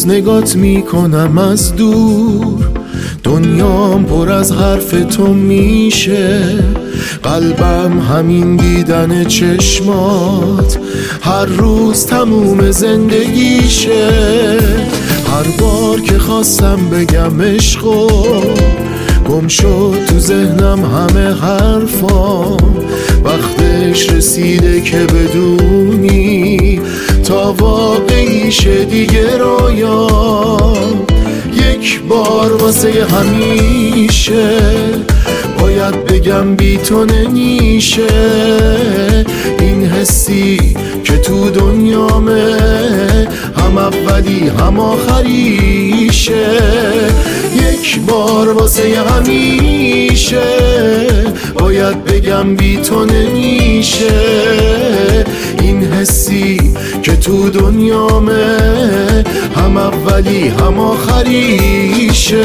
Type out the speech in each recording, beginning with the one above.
روز نگات میکنم از دور، دنیام پر از حرف تو میشه، قلبم همین دیدن چشمات هر روز تموم زندگیشه. هر بار که خواستم بگم عشقو گم شد تو ذهنم همه حرفا، وقتش رسیده که بدونی تا واقعیشه دیگه رویا. یک بار واسه همیشه باید بگم بی تو نمیشه، این حسی که تو دنیامه هم اولی هم آخریشه. یک بار واسه همیشه باید بگم بی تو نمیشه، این حسی که تو دنیامه هم اولی هم آخریشه.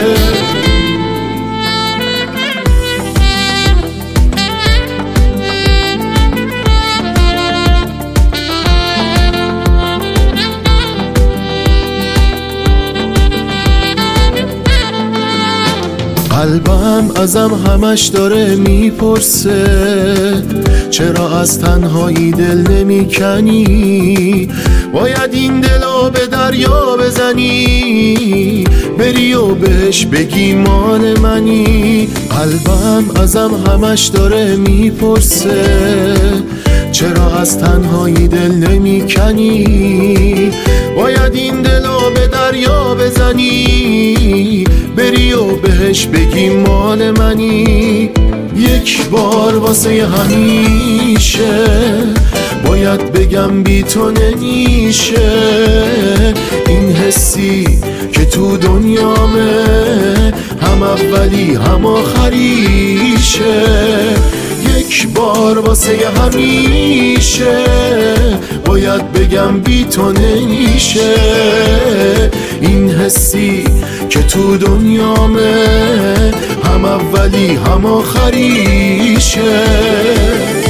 قلبم ازم همش داره میپرسه چرا از تنهایی دل نمیکنی، باید این دلو به دریا بزنی بری و بهش بگی مال منی. قلبم ازم همش داره میپرسه چرا از تنهایی دل نمیکنی، باید این دلو به دریا بزنی بری و بهش بگی مال منی. یک بار واسه همیشه باید بگم بی تو نمیشه، این حسی که تو دنیامه هم اولی هم آخریشه. یک بار واسه همیشه باید بگم بی تو نمیشه، این حسی که تو دنیامه هم اولی هم آخریشه.